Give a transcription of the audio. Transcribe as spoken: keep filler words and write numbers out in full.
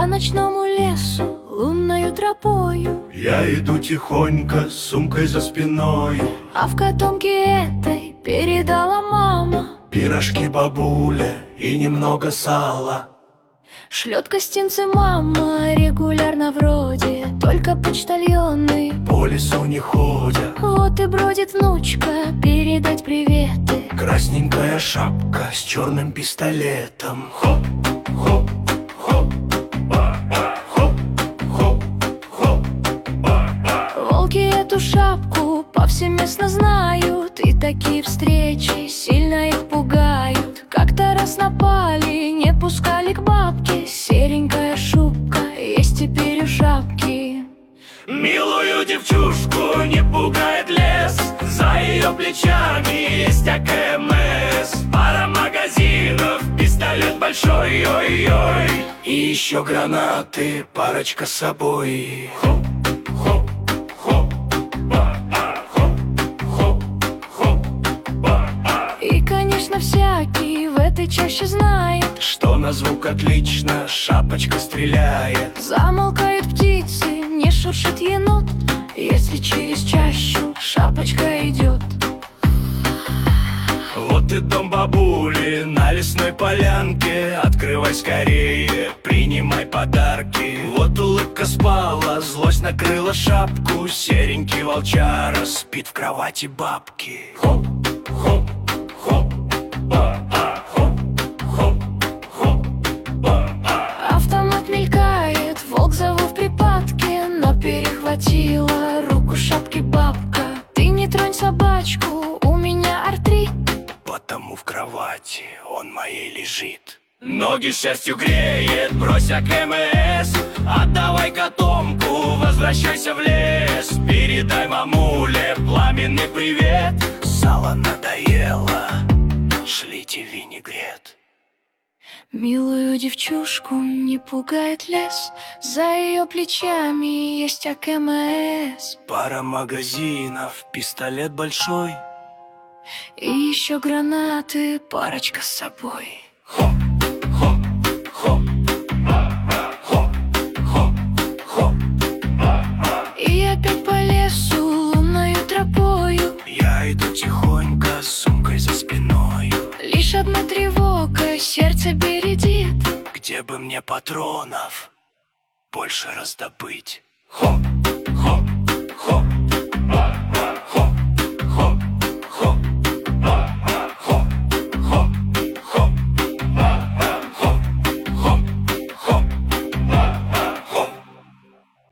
ночному лесу, лунною тропою Я иду тихонько с сумкой за спиной. А в котомке этой передала мама Пирожки бабуля и немного сала. шлет гостинцы мама регулярно вроде, только почтальоны По лесу не ходят. вот и бродит внучка передать приветы. Красненькая шапка с черным пистолетом. Хоп, хоп, хоп, ба-ба, хоп, хоп, хоп, ба-ба. Волки эту шапку повсеместно знают, и такие встречи сильно их пугают. Как-то раз напали, не пускали к бабке, серенькая шубка есть теперь у шапки. Милую девчушку не пугает лес, за ее плечами есть АКМС. Пара магазинов, пистолет большой, ой-ой. И еще гранаты, парочка с собой. Хоп, хоп, хоп, ба-а, хоп, хоп, хоп, ба-а. И, конечно, всякий в этой чаще знает, Что на звук отлично шапочка стреляет. замолкают птицы, не шуршит енот, если через чащу шапочка идет. Вот и дом бабули на лесной полянке. Открывай скорее, принимай подарки. Вот улыбка спала, злость накрыла шапку. Серенький волчара спит в кровати бабки. Хоп, хоп, хоп, ба-а, хоп, хоп, хоп, ба-а. Автомат мелькает, волк зовут в припадке, но перехватила руку шапки бабка. Ты не тронь собачку, у меня артрит. Потому в кровати он моей лежит. Ноги счастью греет, брось АКМС. Отдавай котомку, возвращайся в лес. Передай мамуле пламенный привет. Сало надоело, шлите винегрет. Милую девчушку не пугает лес, за ее плечами есть АКМС. Пара магазинов, пистолет большой. И еще гранаты, парочка с собой. Хоп, хоп, хоп, ба-ба, хоп, хоп, хоп, ба-ба. И опять по лесу лунною тропою Я иду тихонько с сумкой за спиной. лишь одна тревога, сердце бередит. Где бы мне патронов больше раздобыть? Хоп,